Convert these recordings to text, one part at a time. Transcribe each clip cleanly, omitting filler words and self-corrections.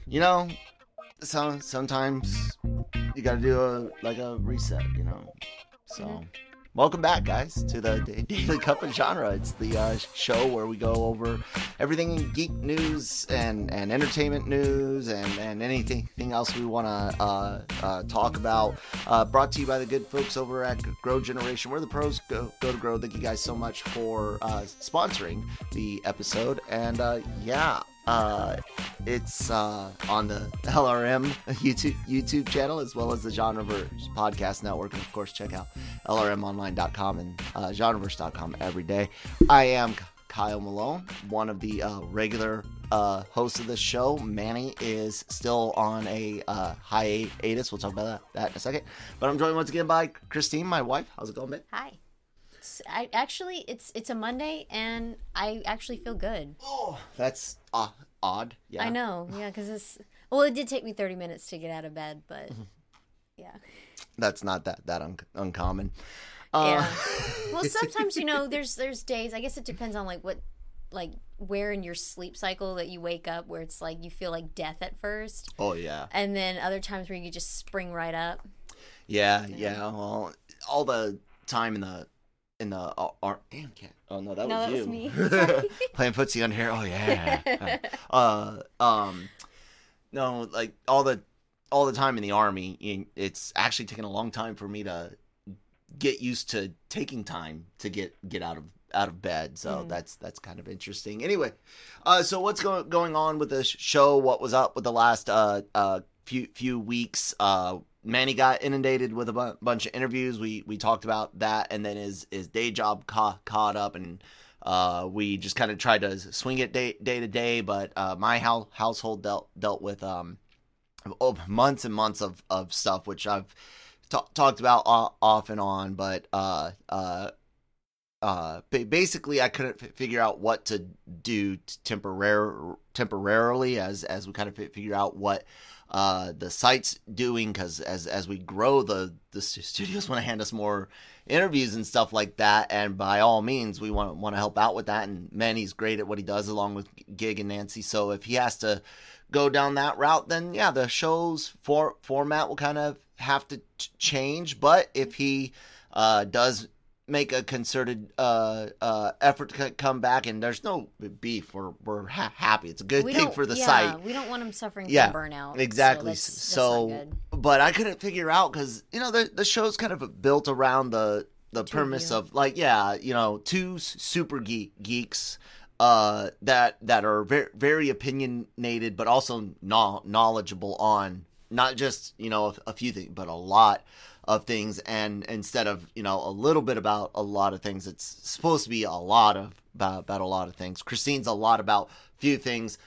you know, sometimes you got to do a reset, So, welcome back, guys, to the Daily Cup of Genre. It's the show where we go over everything in geek news and entertainment news and anything else we want to talk about. Brought to you by the good folks over at Grow Generation, where the pros go to grow. Thank you guys so much for sponsoring the episode. And it's on the LRM YouTube channel, as well as the Genreverse podcast network. And of course, check out LRMonline.com and Genreverse.com every day. I am Kyle Malone, one of the regular hosts of this show. Manny is still on a hiatus. We'll talk about that in a second. But I'm joined once again by Christine, my wife. How's it going, babe? Hi. It's a Monday, and I actually feel good. Oh, that's odd. Yeah, I know. Yeah, because it did take me 30 minutes to get out of bed, but yeah, that's not that uncommon. Yeah. Well, sometimes there's days. I guess it depends on where in your sleep cycle that you wake up, where it's like you feel like death at first. Oh yeah. And then other times where you just spring right up. Yeah. Well, all the time in the damn cat. Oh no, that was you. Was me. Playing footsie on here. Oh yeah. No, like all the time in the Army, it's actually taken a long time for me to get used to taking time to get out of bed. So that's kind of interesting. Anyway, so what's going on with the show? What was up with the last few weeks? Manny got inundated with a bunch of interviews. We talked about that, and then his day job caught up, and we just kind of tried to swing it day to day. But my household dealt with months and months of stuff, which I've talked about off and on. But basically, I couldn't figure out what to do temporarily as we kind of figure out what the site's doing, because as we grow, the studios want to hand us more interviews and stuff like that, and by all means we want to help out with that, and Manny's great at what he does along with Gig and Nancy. So if he has to go down that route, then yeah, the show's format will kind of have to change. But if he does make a concerted effort to come back, and there's no beef, we're happy. It's a good thing for the site. We don't want him suffering from burnout. Exactly. So that's not good. But I couldn't figure out, because the show's kind of built around the premise of two super geeks that are very, very opinionated, but also knowledgeable on not just a few things, but a lot of things. And instead of a little bit about a lot of things, it's supposed to be a lot of about a lot of things. Christine's a lot about few things,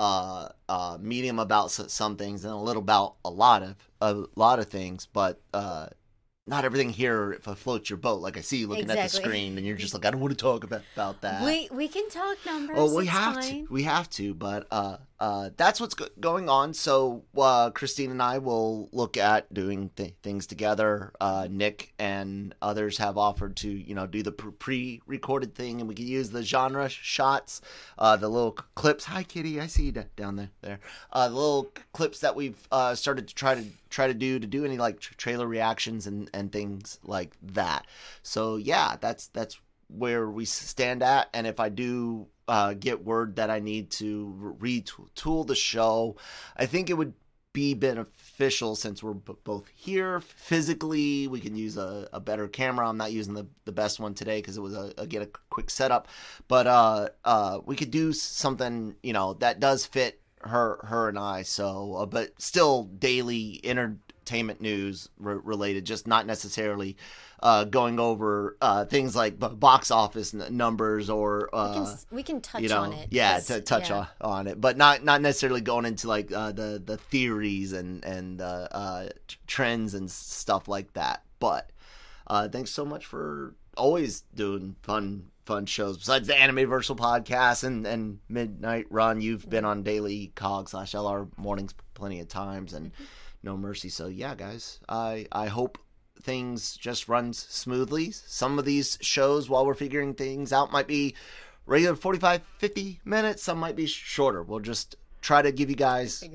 medium about some things, and a little about a lot of things. But not everything here floats your boat. Like I see you looking at the screen, and you're just like, I don't want to talk about that. We can talk numbers. Oh, we have to. But that's what's going on. So Christine and I will look at doing things together. Nick and others have offered to do the pre-recorded thing, and we can use the genre shots, the little clips. Hi, Kitty. I see you down there. The little clips that we've started to try to do any like trailer reactions and things like that. So yeah, that's where we stand at. And if I do get word that I need to retool the show, I think it would be beneficial, since we're both here physically. We can use a better camera. I'm not using the best one today because it was a quick setup, but we could do something that does fit her and I. So but still daily entertainment news related, just not necessarily going over things like box office numbers, or we can touch on it. Yeah, to touch on it, but not necessarily going into like the theories and trends and stuff like that. But thanks so much for always doing fun shows besides the Animeversal podcast and Midnight Run. You've been on Daily Cog / LR Mornings plenty of times, and No Mercy. So yeah, guys, I hope things just run smoothly. Some of these shows, while we're figuring things out, might be regular 45-50 minutes. Some might be shorter. We'll just try to give you guys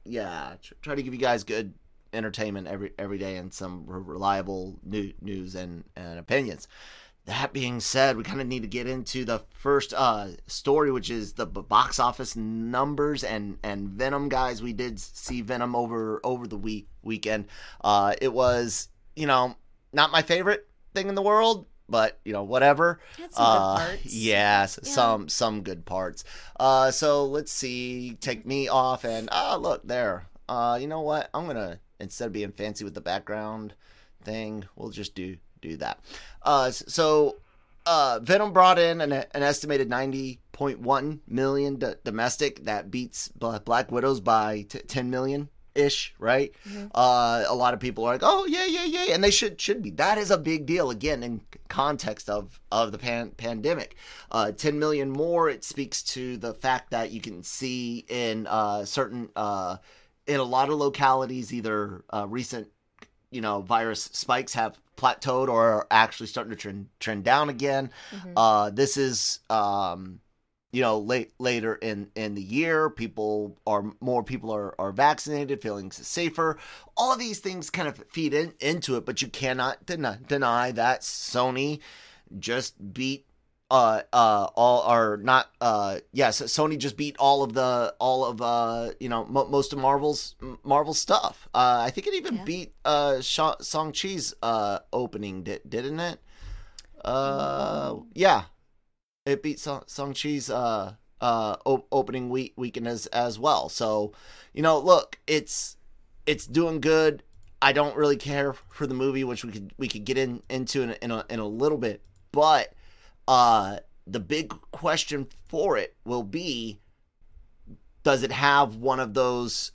try to give you guys good entertainment every day and some reliable news and opinions. That being said, we kind of need to get into the first story, which is the box office numbers and Venom, guys. We did see Venom over the weekend. It was, not my favorite thing in the world, but whatever. Had some good parts. Yes, some good parts. So let's see. Take me off and look there. You know what? I'm gonna, instead of being fancy with the background thing, we'll just do that. So Venom brought in an estimated 90.1 million domestic. That beats Black Widows by 10 million ish, right? Mm-hmm. A lot of people are like, oh yeah, and they should be. That is a big deal, again, in context of the pandemic. 10 million more. It speaks to the fact that you can see in certain in a lot of localities, either recent virus spikes have plateaued or are actually starting to trend down again. Mm-hmm. This is later in the year, more people are vaccinated, feeling safer. All of these things kind of feed into it, but you cannot deny that Sony just beat Sony just beat most of Marvel's stuff. I think it even beat Shang-Chi's opening, didn't it? Yeah, it beat Shang-Chi's opening weekend as well. So, look, it's doing good. I don't really care for the movie, which we could get into in a little bit, but the big question for it will be, does it have one of those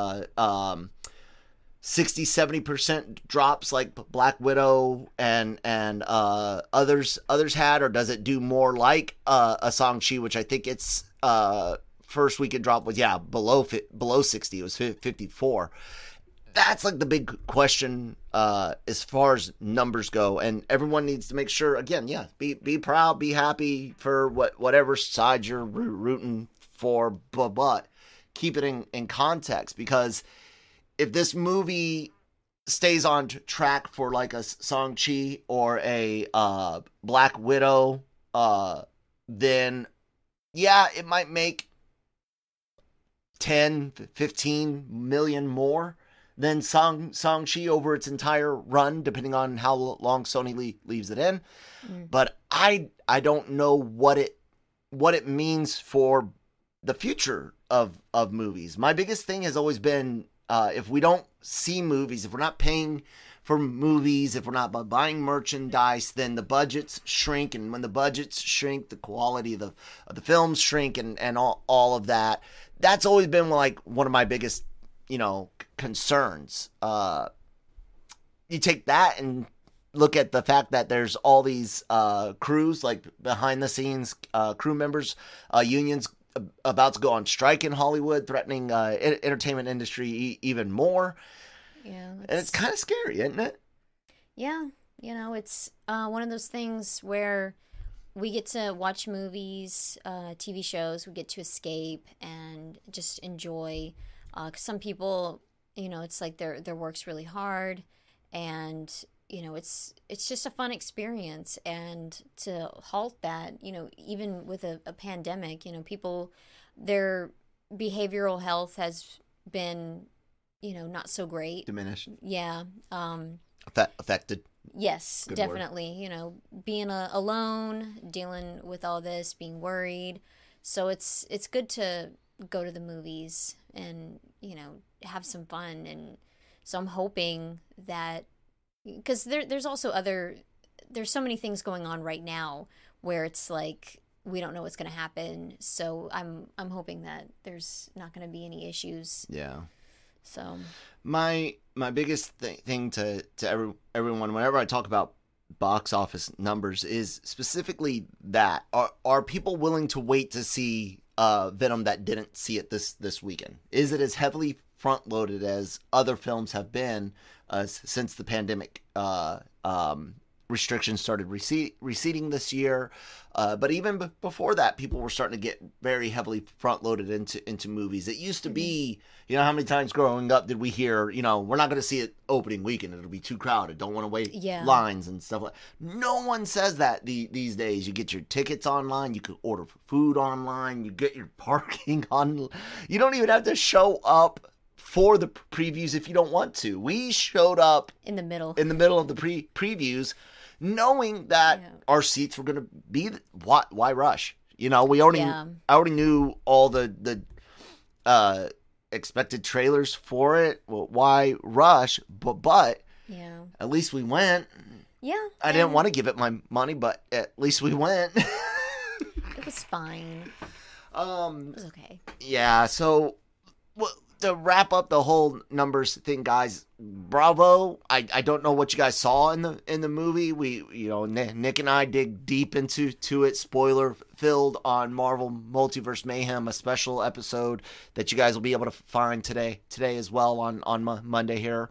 60-70% drops like Black Widow and others had, or does it do more like a Shang-Chi, which I think its first weekend drop was below 60. It was 54. That's like the big question as far as numbers go, and everyone needs to make sure, again, be proud, be happy for whatever side you're rooting for, but keep it in context, because if this movie stays on track for like a Shang-Chi or a Black Widow, then it might make 10, 15 million more than Shang-Chi over its entire run, depending on how long Sony leaves it in. Mm. But I don't know what it means for the future of movies. My biggest thing has always been, if we don't see movies, if we're not paying for movies, if we're not buying merchandise, then the budgets shrink, and when the budgets shrink, the quality of the films shrink, and all of that. That's always been like one of my biggest concerns. You take that and look at the fact that there's all these crews, like behind the scenes crew members, unions about to go on strike in Hollywood, threatening entertainment industry even more. Yeah, and it's kind of scary, isn't it? Yeah, it's one of those things where we get to watch movies, TV shows, we get to escape and just enjoy. 'Cause some people, it's like their work's really hard, and it's just a fun experience. And to halt that, even with a pandemic, people, their behavioral health has been, not so great, diminished. Yeah. Affected. Yes, Good definitely. word. Being alone, dealing with all this, being worried. So it's good to go to the movies and have some fun. And so I'm hoping that, because there's also there's so many things going on right now where it's like we don't know what's going to happen. So I'm hoping that there's not going to be any issues. Yeah. So my biggest thing to everyone whenever I talk about box office numbers is specifically that are people willing to wait to see Venom that didn't see it this weekend? Is it as heavily front loaded as other films have been since the pandemic restrictions started receding this year. But even before that, people were starting to get very heavily front-loaded into movies. It used to be, you know, how many times growing up did we hear, you know, we're not going to see it opening weekend. It'll be too crowded. Don't want to wait lines and stuff like that. No one says that these days. You get your tickets online. You can order food online. You get your parking on. You don't even have to show up for the previews if you don't want to. We showed up in the middle of the previews, knowing that our seats were going to be. Why rush? You know, we already I already knew all the expected trailers for it. Well, why rush? But at least we went. Yeah, I didn't want to give it my money, but at least we went. It was fine. It was okay. Yeah. So, to wrap up the whole numbers thing, guys, bravo. I don't know what you guys saw in the movie. We, you know, Nick and I dig deep into it, spoiler filled, on Marvel Multiverse Mayhem, a special episode that you guys will be able to find today as well on Monday here.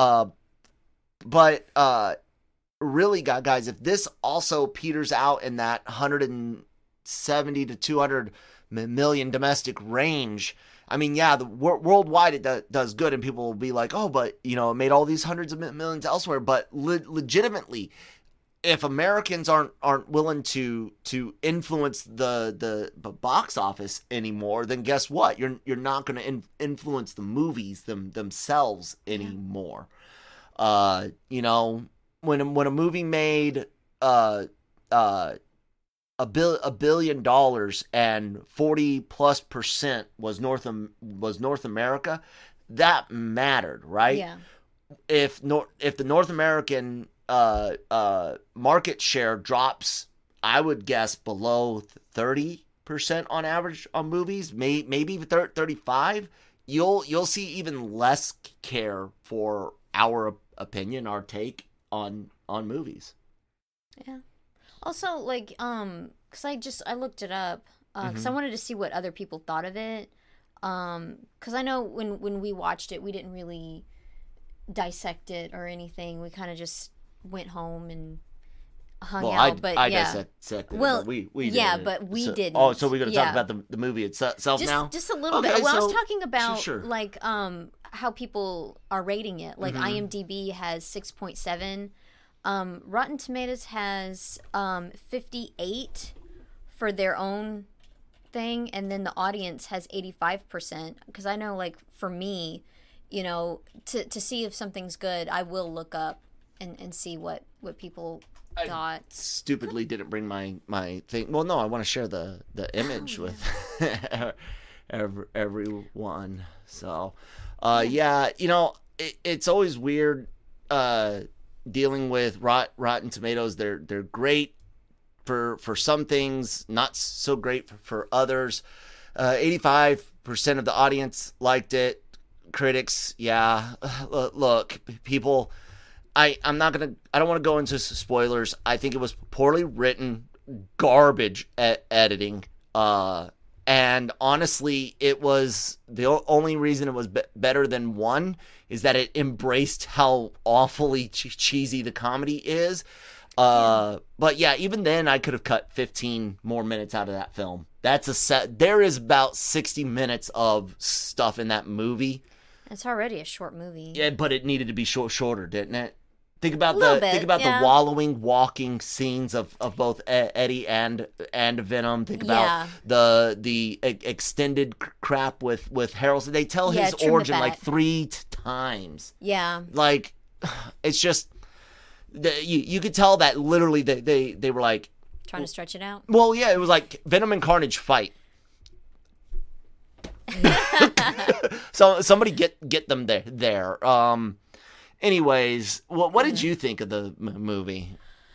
But really, guys, if this also peters out in that 170 to 200 million domestic range, I mean, yeah, the worldwide it does good, and people will be like, oh, but, you know, it made all these hundreds of millions elsewhere. But legitimately, if Americans aren't willing to influence the box office anymore, then guess what? You're not going to influence the movies themselves anymore. You know, when a movie made $1 billion and 40+% was North America, that mattered, right? Yeah. If the North American market share drops, I would guess below 30% on average on movies, maybe even 35, you'll see even less care for our opinion, our take on movies. Yeah. Also, like, because I looked it up, because I wanted to see what other people thought of it, because I know when we watched it, we didn't really dissect it or anything. We kind of just went home and hung out. But I dissected it, but we didn't. But we didn't. Oh, so we're going to talk about the movie itself now? Just a little bit. Well, I was talking about, like, how people are rating it. Like, IMDb has 6.7. Rotten Tomatoes has 58 for their own thing, and then the audience has 85%. Because I know, like, for me, you know, to see if something's good, I will look up and see what people thought. I stupidly didn't bring my thing. Well, no, I want to share the image with everyone. So, yeah, you know, it's always weird dealing with Rotten Tomatoes. They're great for some things, not so great for others. 85% of the audience liked it. Critics, yeah. Look, people, I don't want to go into spoilers. I think it was poorly written, garbage editing. And honestly, it was the only reason it was better than one is that it embraced how awfully cheesy the comedy is. But yeah, even then I could have cut 15 more minutes out of that film. That's a set. There is about 60 minutes of stuff in that movie. It's already a short movie. Yeah, but it needed to be shorter, didn't it? Think about the wallowing, walking scenes of both Eddie and Venom. Think about the extended crap with Harrelson. They tell his origin like 3 times. Yeah, like it's just you could tell that literally they were like trying to stretch it out. Well, yeah, it was like Venom and Carnage fight. So somebody get them there. Anyways, what did you think of the movie?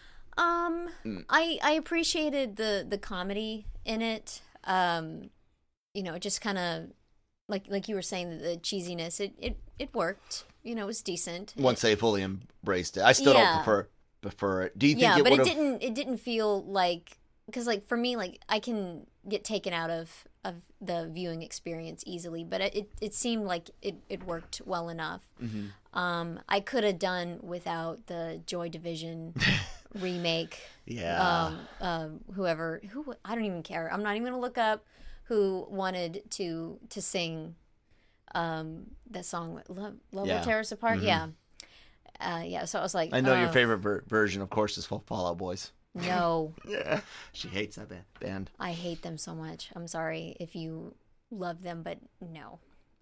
I appreciated the comedy in it. You know, just kind of like you were saying, the cheesiness. It worked. You know, it was decent. Once they fully embraced it, I still don't prefer it. Do you think? Yeah, but it didn't feel like, because like for me, like I can get taken out of the viewing experience easily, but it seemed like it worked well enough. I could have done without the Joy Division remake. Yeah. Whoever I don't even care. I'm not even gonna look up who wanted to sing that song Love Will Tear Us Apart. Mm-hmm. Yeah. So I was like, I know your favorite version, of course, is Fall Out Boys. No. Yeah, she hates that band. I hate them so much. I'm sorry if you love them, but no.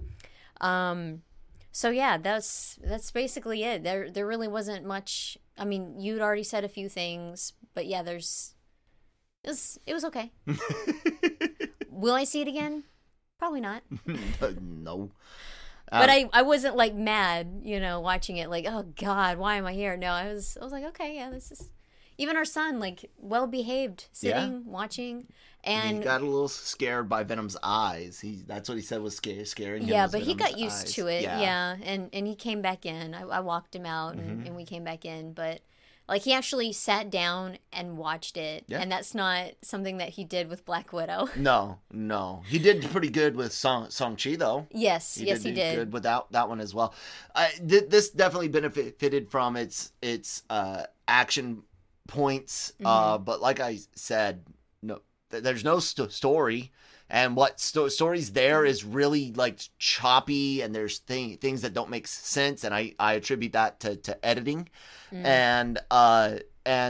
So yeah, that's basically it. There really wasn't much. I mean, you'd already said a few things, but yeah, it was okay. Will I see it again? Probably not. No. But I wasn't like mad, watching it like, oh God, why am I here? No, I was like, okay, yeah, this is. Even our son, like, well behaved, sitting, watching, and he got a little scared by Venom's eyes. That's what he said was scaring him. Yeah, but Venom's he got used eyes. to it. Yeah, and he came back in. I walked him out, and we came back in. But like, he actually sat down and watched it, and that's not something that he did with Black Widow. No, he did pretty good with Shang-Chi though. Yes, he did good without that one as well. This definitely benefited from its action points, but like I said, no, there's no story, and what story's there is really like choppy, and there's things that don't make sense, and I attribute that to editing, and the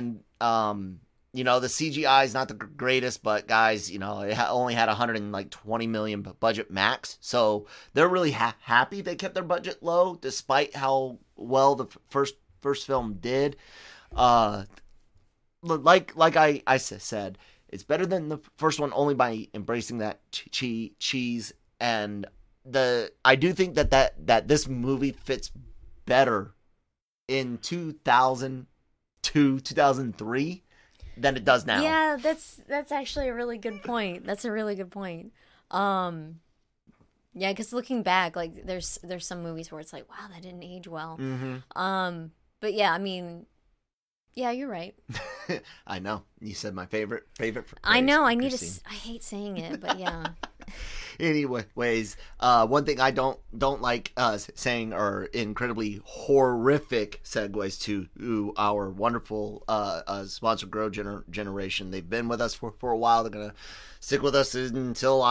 CGI is not the greatest, but guys, it only had 120 million budget max, so they're really happy they kept their budget low despite how well the first film did. Like I said, it's better than the first one only by embracing that cheese, and I do think that this movie fits better in 2002, 2003 than it does now. Yeah, that's actually a really good point. That's a really good point. Yeah, because looking back, like there's some movies where it's like, wow, that didn't age well. But yeah, I mean. Yeah, you're right. I know. You said my favorite phrase, I know. I need Christine. I hate saying it, but yeah. Anyways, one thing I don't like saying are incredibly horrific segues to our wonderful sponsor, Grow Generation. They've been with us for a while. They're gonna stick with us until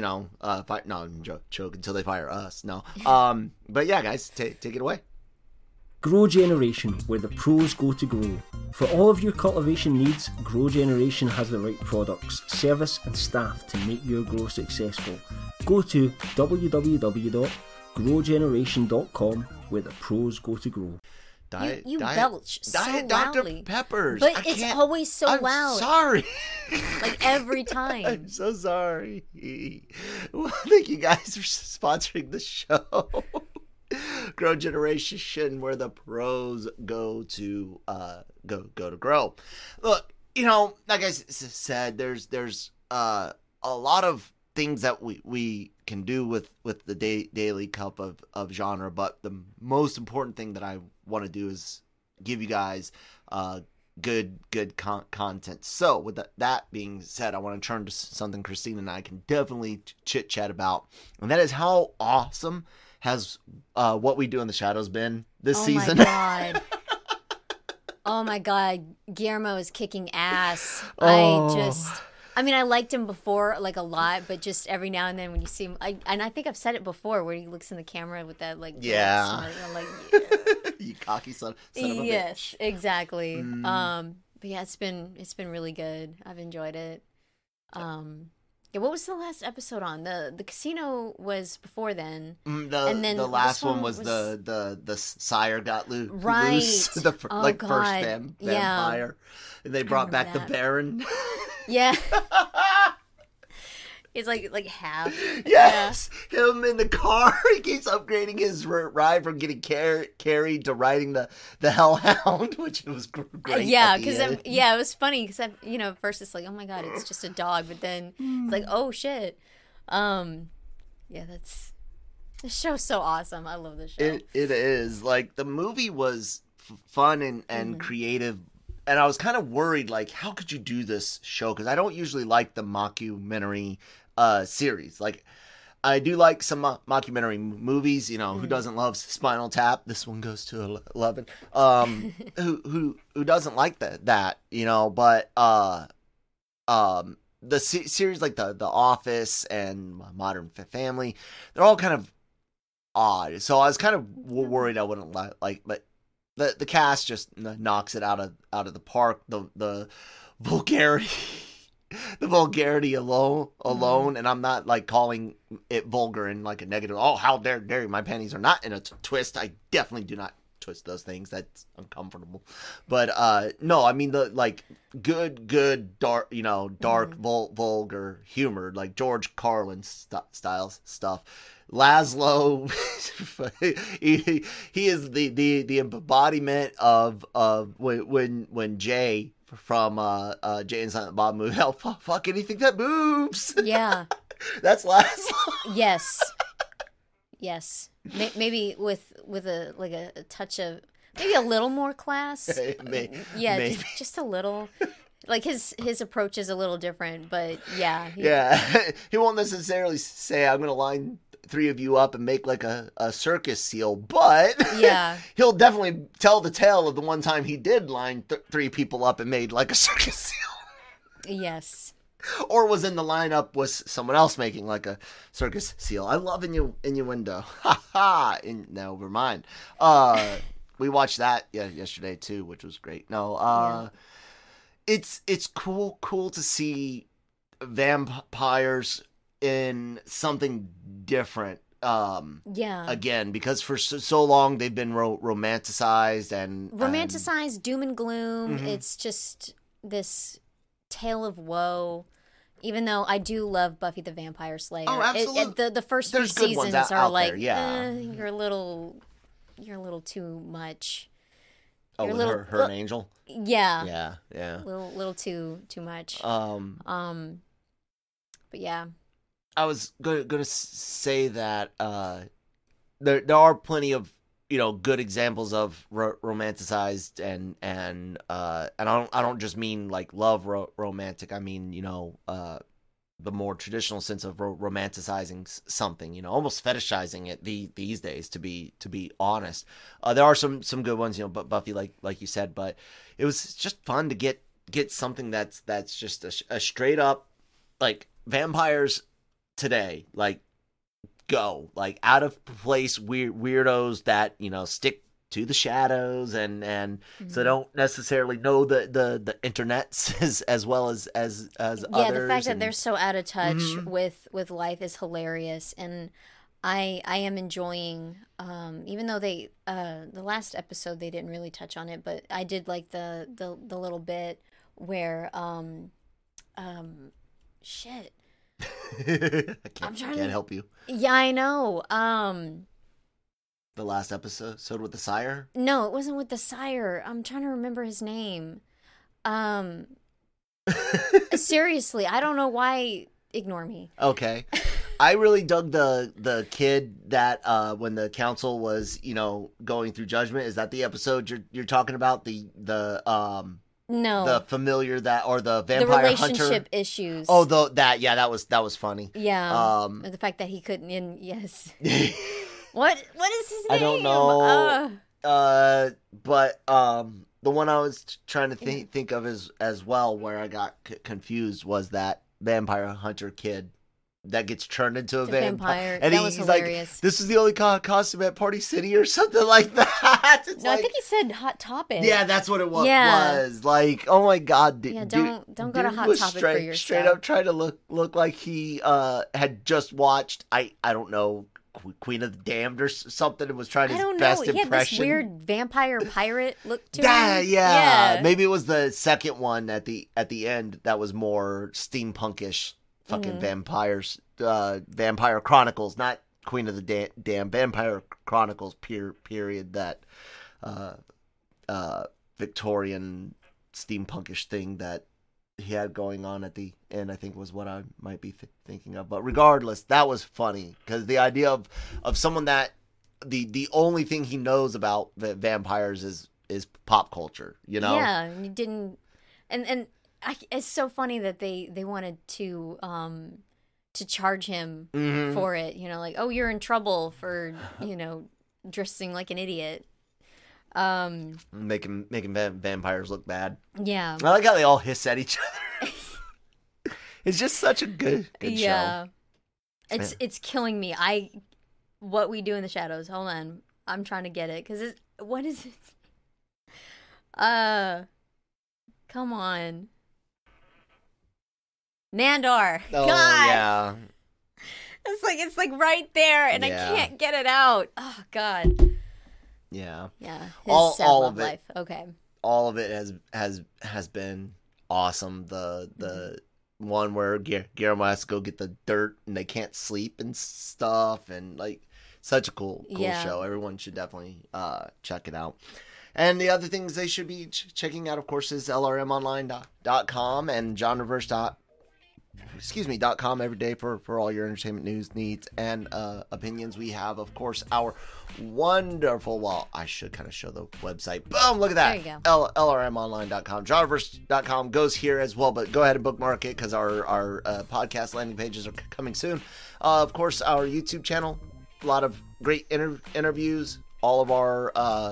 joke until they fire us. No. But yeah, guys, take it away. Grow Generation, where the pros go to grow. For all of your cultivation needs, Grow Generation has the right products, service and staff to make your grow successful. Go to www.growgeneration.com, where the pros go to grow. You belch so Diet loudly. Dr. Peppers. But it's always so loud. Sorry. Like every time. I'm so sorry. Well, thank you guys for sponsoring the show. Grow Generation, where the pros go to grow. Look, like I said, there's a lot of things that we can do with the daily cup of genre, but the most important thing that I want to do is give you guys good content. So with that being said, I want to turn to something Christine and I can definitely chit chat about, and that is how awesome has What We Do in the Shadows been this season. Oh my god, Guillermo is kicking ass. I mean, I liked him before, like, a lot, but just every now and then when you see him, and I think I've said it before, where he looks in the camera with that, like, smile, I'm like, yeah. You cocky son of a bitch. Yes, exactly. But yeah, it's been really good. I've enjoyed it. Yeah, what was the last episode on? The casino was before then. And then the last one was the sire got loose. Right. The first vampire. Yeah. And they brought back the Baron. Yeah. It's like half. Yes. Yeah. Him in the car. He keeps upgrading his ride from getting carried to riding the Hellhound, which was great. Yeah, because it was funny because at first it's like, oh my god, it's just a dog, but then it's like, oh shit. Yeah, this show's so awesome. I love this show. It is. Like, the movie was fun and creative. And I was kind of worried, like, how could you do this show? Because I don't usually like the mockumentary series. Like, I do like some mockumentary movies. You know, Mm-hmm. who doesn't love Spinal Tap? This one goes to 11. Who doesn't like that? You know, but the series like the Office and Modern Family, they're all kind of odd. So I was kind of worried I wouldn't like, but the cast just knocks it out of the park. The vulgarity. The vulgarity alone, and I'm not like calling it vulgar in like a negative. Oh, how dare you? My panties are not in a twist. I definitely do not twist those things. That's uncomfortable. But no, I mean the like good dark, you know, dark vulgar humor, like George Carlin style stuff. Laszlo, he is the embodiment of when Jay from Jay and Silent Bob movie. Oh, fuck anything that moves. Yeah. That's Laszlo. Yes. Maybe with a touch of maybe a little more class. Maybe. Just a little. Like his approach is a little different, but yeah. He won't necessarily say I'm gonna line 3 of you up and make like a circus seal, but yeah, he'll definitely tell the tale of the one time he did line 3 people up and made like a circus seal. Yes. Or was in the lineup was someone else making like a circus seal. I love innuendo. Ha ha. Never mind. We watched that yesterday too, which was great. No, it's cool to see vampires in something different. Again, because for so long they've been romanticized and doom and gloom. Mm-hmm. It's just this tale of woe. Even though I do love Buffy the Vampire Slayer. Oh, absolutely. The first There's few good ones seasons are out like, there, yeah. You're a little too much. Oh, with her an angel? Yeah. Yeah. Little too much. But yeah. I was gonna say that there are plenty of, you know, good examples of romanticized and I don't just mean like love romantic. I mean, you know, the more traditional sense of romanticizing something, you know, almost fetishizing it these days. To be honest, there are some good ones, you know, but Buffy, like you said, but it was just fun to get something that's just a straight up like vampires today, like go like out of place weirdos that, you know, stick to the shadows and so don't necessarily know the internet as well as others. The fact that they're so out of touch with life is hilarious, and I am enjoying even though they the last episode they didn't really touch on it, but I did like the little bit where shit. I can't help you. Yeah, I know. The last episode with the sire? No, it wasn't with the sire. I'm trying to remember his name. Seriously, I don't know why. Ignore me. Okay. I really dug the kid that when the council was, you know, going through judgment. Is that the episode you're talking about? No, the familiar that or the vampire the relationship hunter issues. Oh, that was funny. Yeah. The fact that he couldn't. Yes. What is his name? I don't know. But the one I was trying to think of as well, where I got confused, was that vampire hunter kid that gets turned into a vampire. And that was hilarious. Like, this is the only costume at Party City or something like that. It's no, like, I think he said Hot Topic. Yeah, that's what it was. Yeah. Was like, oh my god, don't go to Hot Topic for yourself. Straight up trying to look like he had just watched I don't know, Queen of the Damned or something, and was trying his best impression. He had this weird vampire pirate look to him. Yeah. Maybe it was the second one at the end that was more steampunkish. Fucking vampires, Vampire Chronicles, not Queen of the Damned, Vampire Chronicles period, that Victorian steampunkish thing that he had going on at the end, I think was what I might be thinking of. But regardless, that was funny, because the idea of someone that the only thing he knows about vampires is pop culture, you know? Yeah, and he didn't, and it's so funny that they wanted to to charge him Mhm. for it. You know, like, oh, you're in trouble for, you know, dressing like an idiot. Making vampires look bad. Yeah. I like how they all hiss at each other. It's just such a good show. It's killing me. What We Do in the Shadows. Hold on. I'm trying to get it cuz what is it? Come on. Nandor. Oh, God. yeah. It's like right there and Yeah. I can't get it out. Oh god. Yeah. Yeah. His All sad of love it. life. Okay. All of it has been awesome. The one where Guillermo has to go get the dirt and they can't sleep and stuff, and like such a cool Yeah. show. Everyone should definitely check it out. And the other things they should be checking out, of course, is lrmonline.com and genreverse.com every day for all your entertainment news, needs, and opinions. We have, of course, our wonderful, well, I should kind of show the website. Boom, look at that. There you go. lrmonline.com. Genreverse.com goes here as well, but go ahead and bookmark it because our podcast landing pages are coming soon. Of course, our YouTube channel, a lot of great interviews. All of our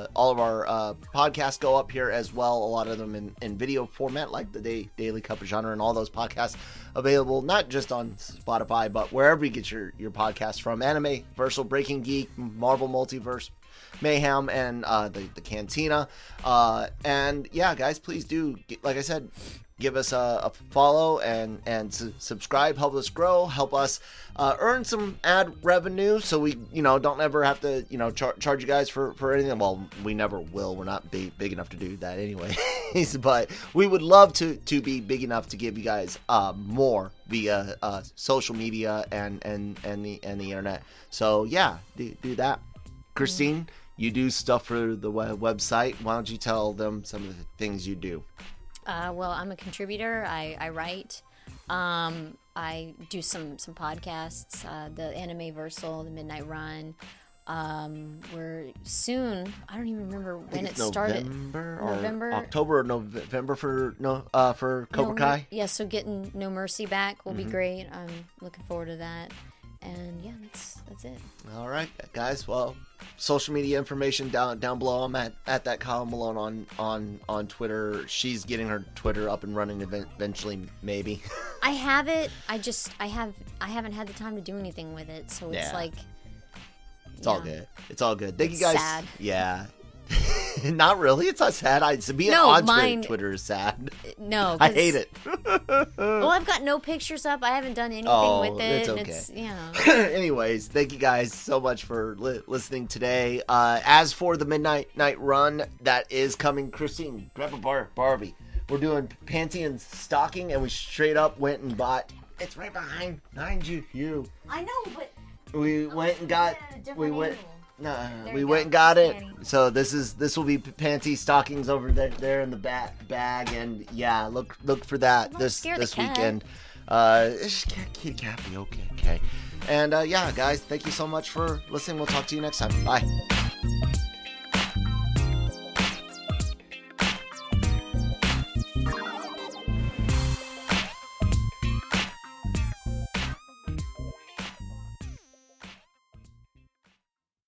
podcasts go up here as well. A lot of them in video format, like the Daily Cup of Genre, and all those podcasts available not just on Spotify, but wherever you get your podcasts from. Anime, Versal, Breaking Geek, Marvel Multiverse, Mayhem, and the Cantina. And yeah, guys, please do, like I said, give us a follow and subscribe. Help us grow. Help us earn some ad revenue, so we don't ever have to charge you guys for anything. Well, we never will. We're not big enough to do that anyway. But we would love to be big enough to give you guys more via social media and the internet. So yeah, do that. Christine, you do stuff for the website. Why don't you tell them some of the things you do? Well, I'm a contributor. I write. I do some podcasts. The Anime Versal, the Midnight Run. We're soon. I don't even remember when it started. November, October, or November for Cobra Kai. Yeah, so getting No Mercy back will be great. I'm looking forward to that. And yeah, that's it. All right, guys. Well, social media information down below. I'm at that Kyle Malone on Twitter. She's getting her Twitter up and running eventually, maybe. I have it. I haven't had the time to do anything with it, so it's like it's all good. It's all good. Thank It's you guys. sad. Yeah. Not really. It's not sad. Being No, on Twitter is sad. No, I hate it. Well, I've got no pictures up. I haven't done anything with it. It's okay. It's Anyways, thank you guys so much for listening today. As for the Midnight Run, that is coming. Christine, grab a Barbie. We're doing panty and stocking, and we straight up went and bought. It's right behind you. I know, but we went and got. We went. Angle. No, There we you went go. and got it. Panty. So this will be panty stockings over there in the bag, and yeah, look for that Don't this scare the cat. weekend. Kitty cat be okay. And yeah, guys, thank you so much for listening. We'll talk to you next time. Bye.